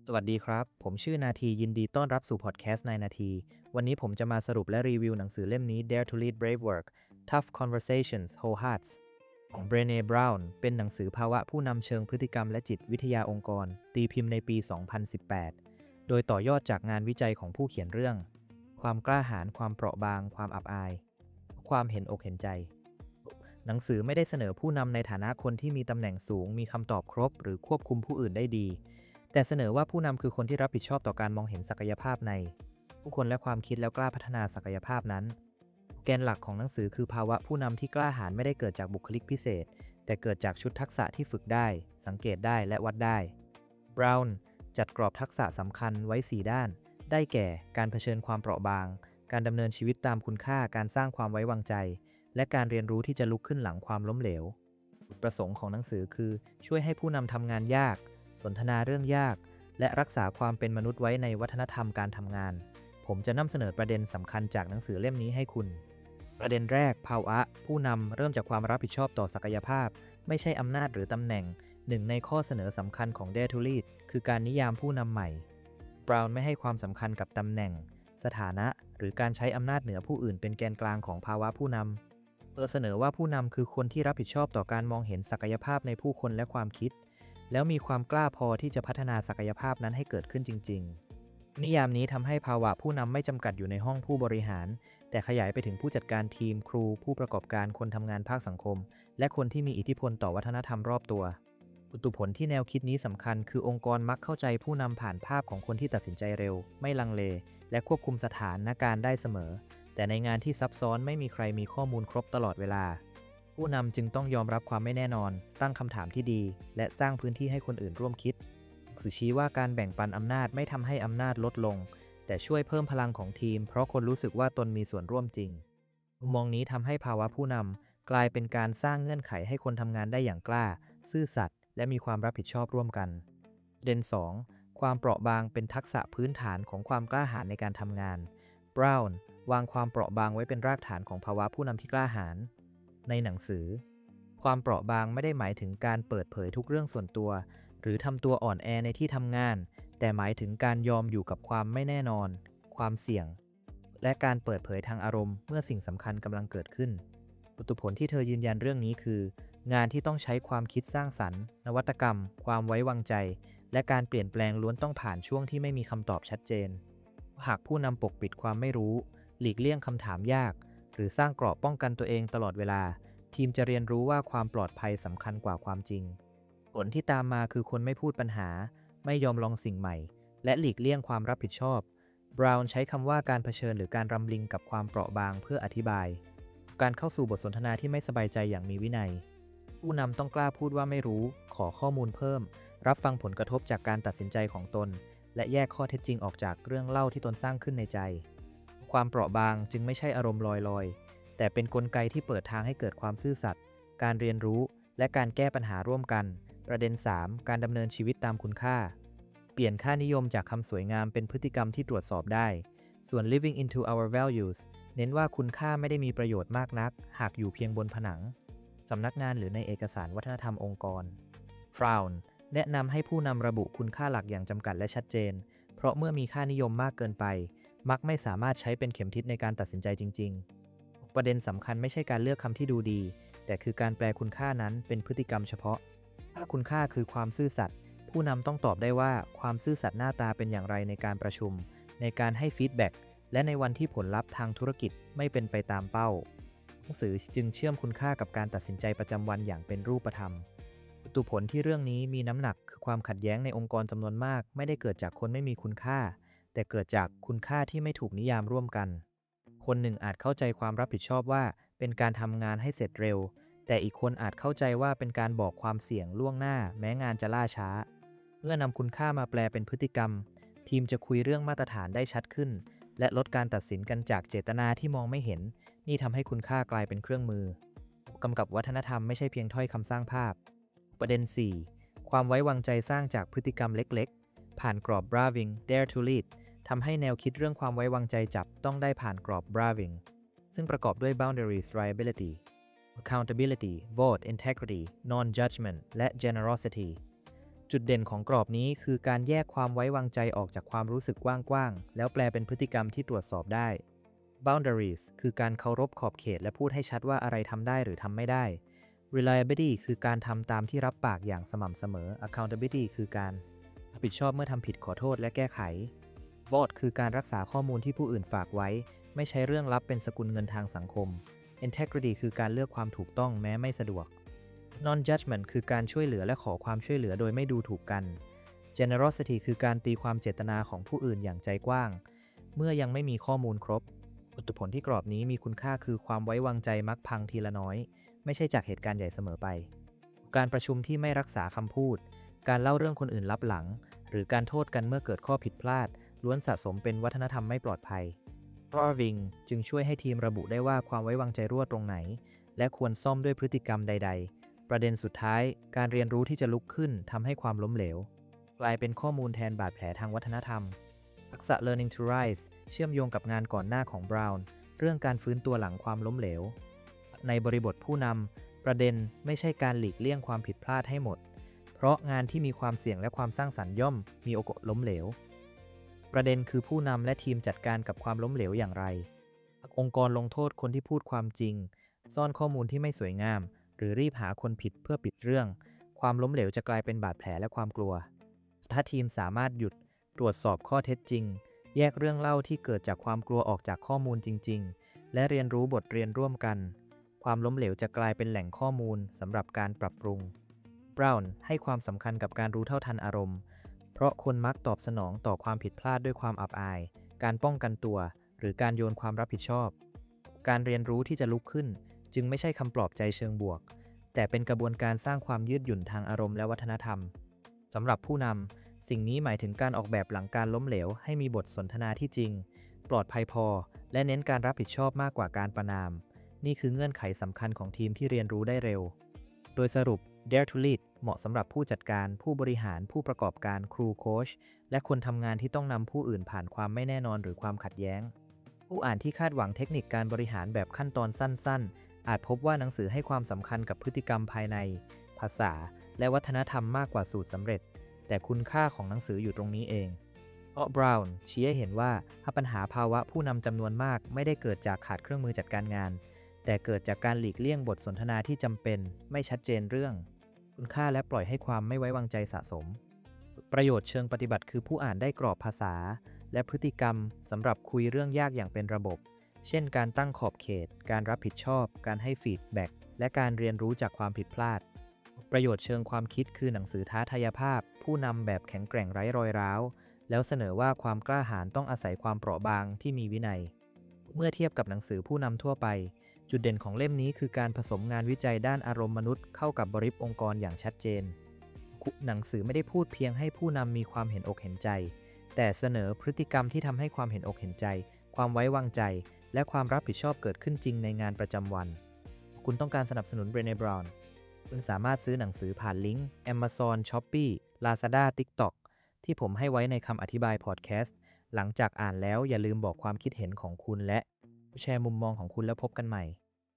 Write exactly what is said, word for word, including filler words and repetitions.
สวัสดีครับ ผมชื่อนาทียินดีต้อนรับสู่พอดแคสต์ในนาที วันนี้ผมจะมาสรุปและรีวิวหนังสือเล่มนี้ Dare to Lead Brave Work Tough Conversations Whole Hearts ของ Brené Brown เป็นหนังสือภาวะผู้นำเชิงพฤติกรรมและจิตวิทยาองค์กร ตีพิมพ์ในปี สองพันสิบแปด โดยต่อยอดจากงานวิจัยของผู้เขียนเรื่อง ความกล้าหาญความเปราะบาง ความอับอาย ความเห็นอกเห็นใจ หนังสือไม่ได้เสนอผู้นำในฐานะคนที่มีตำแหน่งสูง มีคำตอบครบ หรือควบคุมผู้อื่นได้ดีแต่เสนอว่าผู้นำคือคนที่รับผิดชอบต่อการมองเห็นศักยภาพในผู้คนและความคิดแล้วกล้าพัฒนาศักยภาพนั้นแกนหลักของหนังสือคือภาวะผู้นำที่กล้าหาญไม่ได้เกิดจากบุคลิกพิเศษแต่เกิดจากชุดทักษะที่ฝึกได้สังเกตได้และวัดได้บราวน์จัดกรอบทักษะสำคัญไว้สี่ด้านได้แก่การเผชิญความเปราะบางการดำเนินชีวิตตามคุณค่าการสร้างความไว้วางใจและการเรียนรู้ที่จะลุกขึ้นหลังความล้มเหลวจุดประสงค์ของหนังสือคือช่วยให้ผู้นำทำงานยากสนทนาเรื่องยากและรักษาความเป็นมนุษย์ไว้ในวัฒนธรรมการทำงานผมจะนำเสนอประเด็นสำคัญจากหนังสือเล่มนี้ให้คุณประเด็นแรกภาวะผู้นำเริ่มจากความรับผิดชอบต่อศักยภาพไม่ใช่อำนาจหรือตำแหน่งหนึ่งในข้อเสนอสำคัญของ Dare to Lead คือการนิยามผู้นำใหม่บราวน์ไม่ให้ความสำคัญกับตำแหน่งสถานะหรือการใช้อำนาจเหนือผู้อื่นเป็นแกนกลางของภาวะผู้นำเธอเสนอว่าผู้นำคือคนที่รับผิดชอบต่อการมองเห็นศักยภาพในผู้คนและความคิดแล้วมีความกล้าพอที่จะพัฒนาศักยภาพนั้นให้เกิดขึ้นจริงๆนิยามนี้ทำให้ภาวะผู้นำไม่จำกัดอยู่ในห้องผู้บริหารแต่ขยายไปถึงผู้จัดการทีมครูผู้ประกอบการคนทำงานภาคสังคมและคนที่มีอิทธิพลต่อวัฒนธรรมรอบตัวอุตุผลที่แนวคิดนี้สำคัญคือองค์กรมักเข้าใจผู้นำผ่านภาพของคนที่ตัดสินใจเร็วไม่ลังเลและควบคุมสถานการณ์ได้เสมอแต่ในงานที่ซับซ้อนไม่มีใครมีข้อมูลครบตลอดเวลาผู้นำจึงต้องยอมรับความไม่แน่นอนตั้งคำถามที่ดีและสร้างพื้นที่ให้คนอื่นร่วมคิดสื่อชี้ว่าการแบ่งปันอำนาจไม่ทำให้อำนาจลดลงแต่ช่วยเพิ่มพลังของทีมเพราะคนรู้สึกว่าตนมีส่วนร่วมจริงมุมมองนี้ทำให้ภาวะผู้นำกลายเป็นการสร้างเงื่อนไขให้คนทำงานได้อย่างกล้าซื่อสัตย์และมีความรับผิดชอบร่วมกันประเด็นสองความเปราะบางเป็นทักษะพื้นฐานของความกล้าหาญในการทำงานบราวน์วางความเปราะบางไว้เป็นรากฐานของภาวะผู้นำที่กล้าหาญในหนังสือความเปราะบางไม่ได้หมายถึงการเปิดเผยทุกเรื่องส่วนตัวหรือทำตัวอ่อนแอในที่ทำงานแต่หมายถึงการยอมอยู่กับความไม่แน่นอนความเสี่ยงและการเปิดเผยทางอารมณ์เมื่อสิ่งสำคัญกำลังเกิดขึ้นอุตุผลที่เธอยืนยันเรื่องนี้คืองานที่ต้องใช้ความคิดสร้างสรรค์นวัตกรรมความไว้วางใจและการเปลี่ยนแปลงล้วนต้องผ่านช่วงที่ไม่มีคำตอบชัดเจนหากผู้นำปกปิดความไม่รู้หลีกเลี่ยงคำถามยากหรือสร้างเกราะป้องกันตัวเองตลอดเวลาทีมจะเรียนรู้ว่าความปลอดภัยสำคัญกว่าความจริงผลที่ตามมาคือคนไม่พูดปัญหาไม่ยอมลองสิ่งใหม่และหลีกเลี่ยงความรับผิดชอบบราวน์ใช้คำว่าการเผชิญหรือการรำลิงกับความเปราะบางเพื่ออธิบายการเข้าสู่บทสนทนาที่ไม่สบายใจอย่างมีวินัยผู้นำต้องกล้าพูดว่าไม่รู้ขอข้อมูลเพิ่มรับฟังผลกระทบจากการตัดสินใจของตนและแยกข้อเท็จจริงออกจากเรื่องเล่าที่ตนสร้างขึ้นในใจความเปราะบางจึงไม่ใช่อารมณ์ลอยๆแต่เป็นกลไกที่เปิดทางให้เกิดความซื่อสัตย์การเรียนรู้และการแก้ปัญหาร่วมกันประเด็นสามการดำเนินชีวิตตามคุณค่าเปลี่ยนค่านิยมจากคำสวยงามเป็นพฤติกรรมที่ตรวจสอบได้ส่วน living into our values เน้นว่าคุณค่าไม่ได้มีประโยชน์มากนักหากอยู่เพียงบนผนังสำนักงานหรือในเอกสารวัฒนธรรมองค์กร Frown แนะนำให้ผู้นำระบุคุณค่าหลักอย่างจำกัดและชัดเจนเพราะเมื่อมีค่านิยมมากเกินไปมักไม่สามารถใช้เป็นเข็มทิศในการตัดสินใจจริงๆประเด็นสำคัญไม่ใช่การเลือกคำที่ดูดีแต่คือการแปลคุณค่านั้นเป็นพฤติกรรมเฉพาะถ้าคุณค่าคือความซื่อสัตย์ผู้นำต้องตอบได้ว่าความซื่อสัตย์หน้าตาเป็นอย่างไรในการประชุมในการให้ฟีดแบ็กและในวันที่ผลลัพธ์ทางธุรกิจไม่เป็นไปตามเป้าหนังสือจึงเชื่อมคุณค่ากับการตัดสินใจประจำวันอย่างเป็นรูปธรรมอุตุผลที่เรื่องนี้มีน้ำหนักคือความขัดแย้งในองค์กรจำนวนมากไม่ได้เกิดจากคนไม่มีคุณค่าแต่เกิดจากคุณค่าที่ไม่ถูกนิยามร่วมกันคนหนึ่งอาจเข้าใจความรับผิดชอบว่าเป็นการทำงานให้เสร็จเร็วแต่อีกคนอาจเข้าใจว่าเป็นการบอกความเสี่ยงล่วงหน้าแม้งานจะล่าช้าเมื่อนำคุณค่ามาแปลเป็นพฤติกรรมทีมจะคุยเรื่องมาตรฐานได้ชัดขึ้นและลดการตัดสินกันจากเจตนาที่มองไม่เห็นนี่ทำให้คุณค่ากลายเป็นเครื่องมือกำกับวัฒนธรรมไม่ใช่เพียงถ้อยคำสร้างภาพประเด็นสี่ความไว้วางใจสร้างจากพฤติกรรมเล็กๆผ่านกรอบ Braving Dare to Lead ทำให้แนวคิดเรื่องความไว้วางใจจับต้องได้ผ่านกรอบ Braving ซึ่งประกอบด้วย Boundaries Reliability Accountability Vote Integrity Non-Judgment และ Generosity จุดเด่นของกรอบนี้คือการแยกความไว้วางใจออกจากความรู้สึกกว้างๆแล้วแปลเป็นพฤติกรรมที่ตรวจสอบได้ boundaries คือการเคารพขอบเขตและพูดให้ชัดว่าอะไรทำได้หรือทำไม่ได้ reliability คือการทำตามที่รับปากอย่างสม่ำเสมอ accountability คือการรับผิดชอบเมื่อทำผิดขอโทษและแก้ไข vault คือการรักษาข้อมูลที่ผู้อื่นฝากไว้ไม่ใช้เรื่องลับเป็นสกุลเงินทางสังคม integrity คือการเลือกความถูกต้องแม้ไม่สะดวก non-judgment คือการช่วยเหลือและขอความช่วยเหลือโดยไม่ดูถูกกัน generosity คือการตีความเจตนาของผู้อื่นอย่างใจกว้างเมื่อยังไม่มีข้อมูลครบผลที่กรอบนี้มีคุณค่าคือความไว้วางใจมักพังทีละน้อยไม่ใช่จากเหตุการณ์ใหญ่เสมอไปการประชุมที่ไม่รักษาคำพูดการเล่าเรื่องคนอื่นลับหลังหรือการโทษกันเมื่อเกิดข้อผิดพลาดล้วนสะสมเป็นวัฒนธรรมไม่ปลอดภัย Roving จึงช่วยให้ทีมระบุได้ว่าความไว้วางใจรั่วตรงไหนและควรซ่อมด้วยพฤติกรรมใดๆประเด็นสุดท้ายการเรียนรู้ที่จะลุกขึ้นทำให้ความล้มเหลวกลายเป็นข้อมูลแทนบาดแผลทางวัฒนธรรมทักษะ Learning to Rise เชื่อมโยงกับงานก่อนหน้าของ Brown เรื่องการฟื้นตัวหลังความล้มเหลวในบริบทผู้นำประเด็นไม่ใช่การหลีกเลี่ยงความผิดพลาดให้หมดเพราะงานที่มีความเสี่ยงและความสร้างสรรค์ย่อมมีโอกาสล้มเหลวประเด็นคือผู้นำและทีมจัดการกับความล้มเหลวอย่างไรองค์กรลงโทษคนที่พูดความจริงซ่อนข้อมูลที่ไม่สวยงามหรือรีบหาคนผิดเพื่อปิดเรื่องความล้มเหลวจะกลายเป็นบาดแผลและความกลัวถ้าทีมสามารถหยุดตรวจสอบข้อเท็จจริงแยกเรื่องเล่าที่เกิดจากความกลัวออกจากข้อมูลจริงๆและเรียนรู้บทเรียนร่วมกันความล้มเหลวจะกลายเป็นแหล่งข้อมูลสำหรับการปรับปรุง Brown ให้ความสำคัญกับการรู้เท่าทันอารมณ์เพราะคนมักตอบสนองต่อความผิดพลาดด้วยความอับอายการป้องกันตัวหรือการโยนความรับผิดชอบการเรียนรู้ที่จะลุกขึ้นจึงไม่ใช่คำปลอบใจเชิงบวกแต่เป็นกระบวนการสร้างความยืดหยุ่นทางอารมณ์และวัฒนธรรมสำหรับผู้นำสิ่งนี้หมายถึงการออกแบบหลังการล้มเหลวให้มีบทสนทนาที่จริงปลอดภัยพอและเน้นการรับผิดชอบมากกว่าการประณามนี่คือเงื่อนไขสำคัญของทีมที่เรียนรู้ได้เร็วโดยสรุป Dare to Lead เหมาะสำหรับผู้จัดการผู้บริหารผู้ประกอบการครูโค้ชและคนทำงานที่ต้องนำผู้อื่นผ่านความไม่แน่นอนหรือความขัดแย้งผู้อ่านที่คาดหวังเทคนิคการบริหารแบบขั้นตอนสั้นๆอาจพบว่าหนังสือให้ความสำคัญกับพฤติกรรมภายในภาษาและวัฒนธรรมมากกว่าสูตรสำเร็จแต่คุณค่าของหนังสืออยู่ตรงนี้เองเพราะ Brown ชี้ให้เห็นว่าปัญหาภาวะผู้นำจำนวนมากไม่ได้เกิดจากขาดเครื่องมือจัดการงานแต่เกิดจากการหลีกเลี่ยงบทสนทนาที่จำเป็นไม่ชัดเจนเรื่องคุณค่าและปล่อยให้ความไม่ไว้วางใจสะสมประโยชน์เชิงปฏิบัติคือผู้อ่านได้กรอบภาษาและพฤติกรรมสำหรับคุยเรื่องยากอย่างเป็นระบบเช่นการตั้งขอบเขตการรับผิดชอบการให้ฟีดแบ็กและการเรียนรู้จากความผิดพลาดประโยชน์เชิงความคิดคือหนังสือท้าทายภาพผู้นำแบบแข็งแกร่งไร้รอยร้าวแล้วเสนอว่าความกล้าหาญต้องอาศัยความเปราะบางที่มีวินัยเมื่อเทียบกับหนังสือผู้นำทั่วไปจุดเด่นของเล่มนี้คือการผสมงานวิจัยด้านอารมณ์มนุษย์เข้ากับบริบทองค์กรอย่างชัดเจนหนังสือไม่ได้พูดเพียงให้ผู้นำมีความเห็นอกเห็นใจแต่เสนอพฤติกรรมที่ทำให้ความเห็นอกเห็นใจความไว้วางใจและความรับผิดชอบเกิดขึ้นจริงในงานประจำวันคุณต้องการสนับสนุน Brené Brown คุณสามารถซื้อหนังสือผ่านลิงก์ Amazon Shopee Lazada TikTok ที่ผมให้ไว้ในคำอธิบายพอดแคสต์หลังจากอ่านแล้วอย่าลืมบอกความคิดเห็นของคุณและแชร์มุมมองของคุณแล้วพบกันใหม่